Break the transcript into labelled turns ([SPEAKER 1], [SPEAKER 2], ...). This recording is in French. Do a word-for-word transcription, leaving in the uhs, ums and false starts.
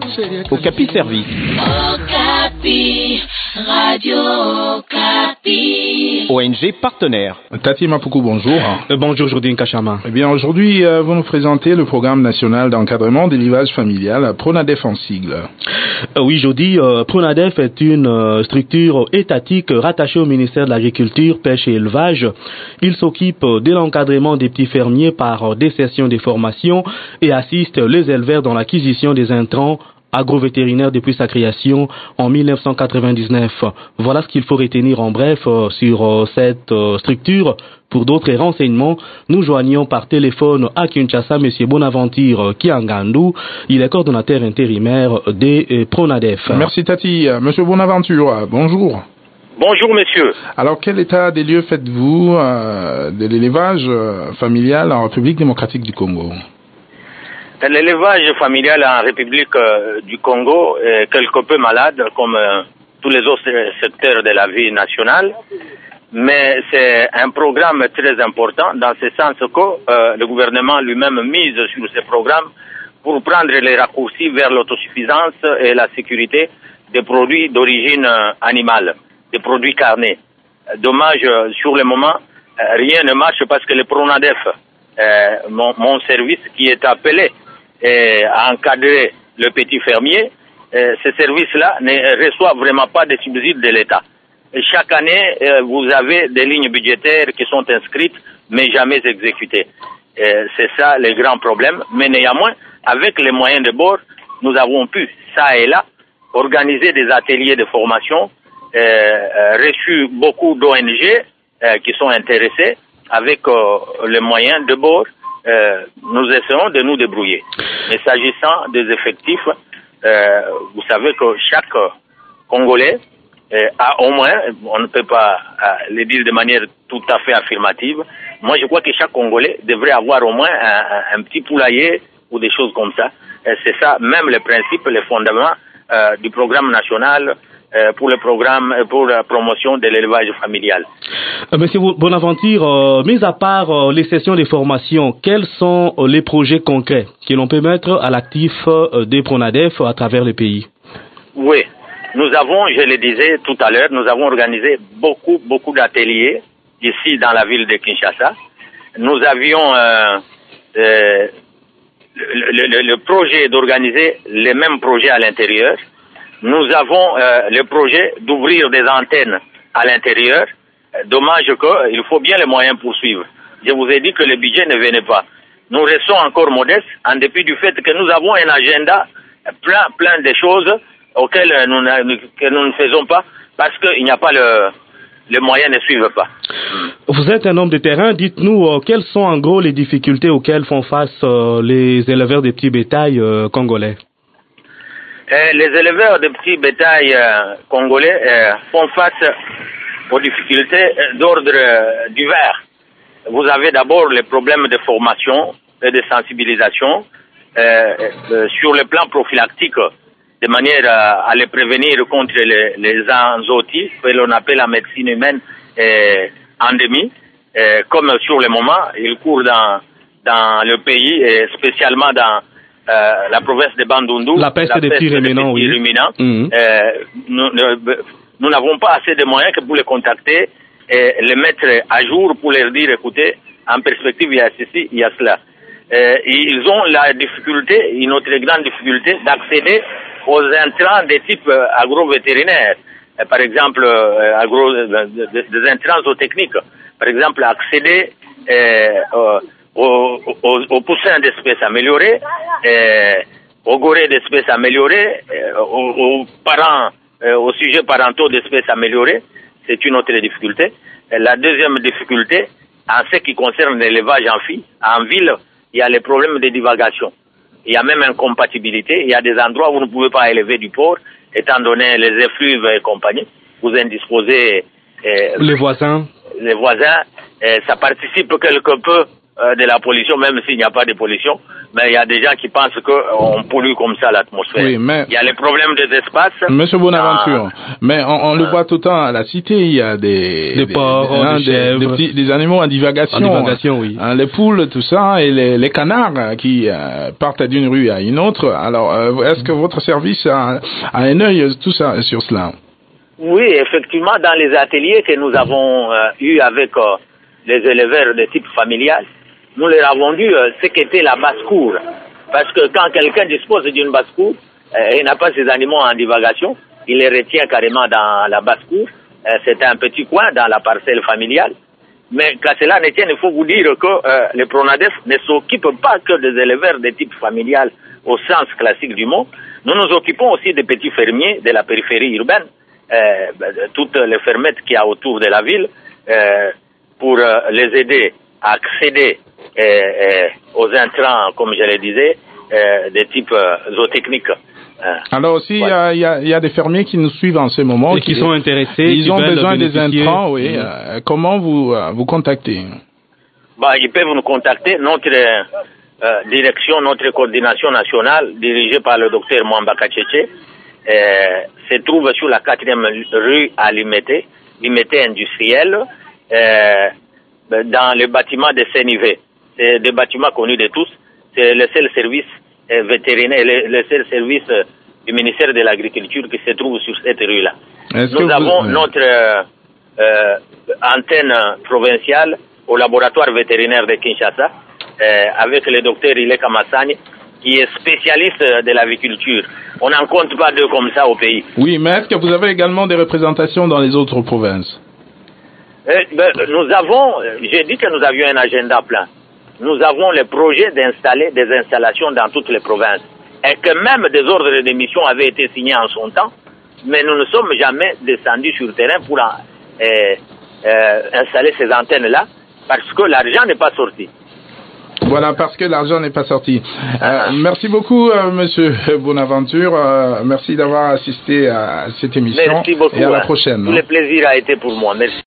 [SPEAKER 1] Okapi Service.
[SPEAKER 2] Okapi, Radio Okapi.
[SPEAKER 1] O N G partenaire.
[SPEAKER 3] Tati Mapoukou, bonjour.
[SPEAKER 4] Euh, bonjour, Jourdain Kachama.
[SPEAKER 3] Eh bien, aujourd'hui, euh, vous nous présentez le programme national d'encadrement de l'élevage familial, PRONADEF en sigle.
[SPEAKER 4] Euh, oui, Jody, euh, PRONADEF est une euh, structure étatique rattachée au ministère de l'Agriculture, Pêche et Élevage. Il s'occupe euh, de l'encadrement des petits fermiers par euh, des sessions de formation et assiste les éleveurs dans l'acquisition des intrants agrovétérinaire depuis sa création en mille neuf cent quatre-vingt-dix-neuf. Voilà ce qu'il faut retenir en bref euh, sur euh, cette euh, structure. Pour d'autres renseignements, nous joignons par téléphone à Kinshasa M. Bonaventure Kiangandou. Il est coordonnateur intérimaire des euh, PRONADEF.
[SPEAKER 3] Merci Tati. M. Bonaventure, bonjour.
[SPEAKER 5] Bonjour monsieur.
[SPEAKER 3] Alors quel état des lieux faites-vous euh, de l'élevage euh, familial en République démocratique du Congo?
[SPEAKER 5] L'élevage familial en République euh, du Congo est quelque peu malade, comme euh, tous les autres secteurs de la vie nationale, mais c'est un programme très important dans ce sens que euh, le gouvernement lui-même mise sur ce programme pour prendre les raccourcis vers l'autosuffisance et la sécurité des produits d'origine euh, animale, des produits carnés. Dommage, euh, sur le moment, euh, rien ne marche parce que le PRONADEF, euh, mon, mon service qui est appelé et à encadrer le petit fermier, euh, ce service-là ne reçoit vraiment pas de subsides de l'État. Et chaque année, euh, vous avez des lignes budgétaires qui sont inscrites, mais jamais exécutées. Euh, c'est ça le grand problème. Mais néanmoins, avec les moyens de bord, nous avons pu, ça et là, organiser des ateliers de formation, euh, euh, reçu beaucoup d'O N G euh, qui sont intéressés avec euh, les moyens de bord. Euh, nous essayons de nous débrouiller. Mais s'agissant des effectifs, euh, vous savez que chaque Congolais euh, a au moins, on ne peut pas euh, le dire de manière tout à fait affirmative, moi je crois que chaque Congolais devrait avoir au moins un, un, un petit poulailler ou des choses comme ça. Et c'est ça, même le principe, le fondement euh, du programme national Euh, pour le programme, pour la promotion de l'élevage familial.
[SPEAKER 4] Euh, Monsieur Bonaventure, euh, mis à part euh, les sessions de formation, quels sont euh, les projets concrets que l'on peut mettre à l'actif euh, des PRONADEF à travers le pays?
[SPEAKER 5] Oui, nous avons, je le disais tout à l'heure, nous avons organisé beaucoup, beaucoup d'ateliers ici dans la ville de Kinshasa. Nous avions euh, euh, le, le, le projet d'organiser les mêmes projets à l'intérieur. Nous avons euh, le projet d'ouvrir des antennes à l'intérieur. Dommage qu'il faut bien les moyens pour suivre. Je vous ai dit que le budget ne venait pas. Nous restons encore modestes en dépit du fait que nous avons un agenda plein, plein de choses auxquelles nous, que nous ne faisons pas parce qu'il n'y a pas le, les moyens ne suivent pas.
[SPEAKER 4] Vous êtes un homme de terrain. Dites-nous euh, quelles sont en gros les difficultés auxquelles font face euh, les éleveurs de petits bétail euh, congolais.
[SPEAKER 5] Euh, les éleveurs de petits bétail euh, congolais euh, font face aux difficultés euh, d'ordre euh, divers. Vous avez d'abord les problèmes de formation et de sensibilisation euh, euh, sur le plan prophylactique, de manière à, à les prévenir contre les, les anxiotis, que l'on appelle la médecine humaine euh, endémie. Euh, comme sur le moment, ils courent dans, dans le pays, et spécialement dans Euh, la province de Bandundu,
[SPEAKER 4] la peste, la peste des petits ruminants, oui.
[SPEAKER 5] ruminants.
[SPEAKER 4] Mmh.
[SPEAKER 5] Euh, nous n'avons pas assez de moyens que pour les contacter et les mettre à jour pour leur dire, écoutez, en perspective, il y a ceci, il y a cela. Euh, ils ont la difficulté, une autre grande difficulté, d'accéder aux intrants de type agro-vétérinaire. Euh, par exemple, euh, agro, des, des intrants zootechniques. Par exemple, accéder euh, euh, Aux, aux, aux poussins d'espèces améliorées, euh, aux gorées d'espèces améliorées, euh, aux, aux parents, euh, aux sujets parentaux d'espèces améliorées, c'est une autre difficulté. Et la deuxième difficulté, en ce qui concerne l'élevage en vie, en ville, il y a les problèmes de divagation. Il y a même incompatibilité. Il y a des endroits où vous ne pouvez pas élever du porc, étant donné les effluves et compagnie. Vous indisposez. Euh,
[SPEAKER 4] les voisins.
[SPEAKER 5] Les voisins. Euh, ça participe quelque peu euh, de la pollution, même s'il n'y a pas de pollution. Mais il y a des gens qui pensent qu'on pollue comme ça l'atmosphère.
[SPEAKER 3] Oui, mais...
[SPEAKER 5] Il y a les problèmes des espaces.
[SPEAKER 3] Monsieur Bonaventure,
[SPEAKER 5] ah,
[SPEAKER 3] mais on, on le
[SPEAKER 5] ah,
[SPEAKER 3] voit tout le temps à la cité, il y a des...
[SPEAKER 4] Des, des porcs, des, hein, des, chèvres,
[SPEAKER 3] des, des, petits, des animaux en divagation.
[SPEAKER 4] En divagation, oui.
[SPEAKER 3] Hein, les poules, tout ça, et les, les canards qui euh, partent d'une rue à une autre. Alors, euh, est-ce que votre service a, a un œil tout ça, sur cela?
[SPEAKER 5] Oui, effectivement, dans les ateliers que nous avons euh, eus avec euh, les éleveurs de type familial, nous leur avons dit euh, ce qu'était la basse-cour. Parce que quand quelqu'un dispose d'une basse-cour, euh, il n'a pas ses animaux en divagation, il les retient carrément dans la basse-cour. Euh, c'est un petit coin dans la parcelle familiale. Mais qu'à cela ne tienne, il faut vous dire que euh, le Pronadef ne s'occupe pas que des éleveurs de type familial au sens classique du mot. Nous nous occupons aussi des petits fermiers de la périphérie urbaine, euh, toutes les fermettes qu'il y a autour de la ville, euh, pour euh, les aider à accéder euh, euh, aux intrants, comme je le disais, euh, de type euh, zootechnique. Euh,
[SPEAKER 3] Alors aussi, il
[SPEAKER 5] voilà.
[SPEAKER 3] y, a, y a des fermiers qui nous suivent en ce moment.
[SPEAKER 4] Et qui, qui sont intéressés.
[SPEAKER 3] Ils
[SPEAKER 4] qui
[SPEAKER 3] ont besoin des
[SPEAKER 4] bénéficier.
[SPEAKER 3] intrants, oui.
[SPEAKER 4] Mmh.
[SPEAKER 3] Euh, comment vous euh, vous contactez?
[SPEAKER 5] Bah, ils peuvent nous contacter. Notre euh, direction, notre coordination nationale, dirigée par le docteur Mwamba Kachéché, euh, se trouve sur la quatrième rue à Limete, Limete industriel, euh, dans le bâtiment de Sénivé. C'est des bâtiments connus de tous. C'est le seul service euh, vétérinaire, le, le seul service euh, du ministère de l'Agriculture qui se trouve sur cette rue-là. Nous avons vous... notre euh, euh, antenne provinciale au laboratoire vétérinaire de Kinshasa, euh, avec le docteur Ileka Massani, qui est spécialiste de l'aviculture. On n'en compte pas deux comme ça au pays.
[SPEAKER 3] Oui, mais est-ce que vous avez également des représentations dans les autres provinces?
[SPEAKER 5] euh, ben, Nous avons, j'ai dit que nous avions un agenda plein. Nous avons le projet d'installer des installations dans toutes les provinces. Et que même des ordres de mission avaient été signés en son temps, mais nous ne sommes jamais descendus sur le terrain pour euh, euh, installer ces antennes-là, parce que l'argent n'est pas sorti.
[SPEAKER 3] Voilà, parce que l'argent n'est pas sorti. Euh, merci beaucoup, euh, Monsieur Bonaventure. Euh, merci d'avoir assisté à cette émission.
[SPEAKER 5] Merci beaucoup.
[SPEAKER 3] Et à la
[SPEAKER 5] hein.
[SPEAKER 3] prochaine.
[SPEAKER 5] Tout le plaisir a été pour moi. Merci.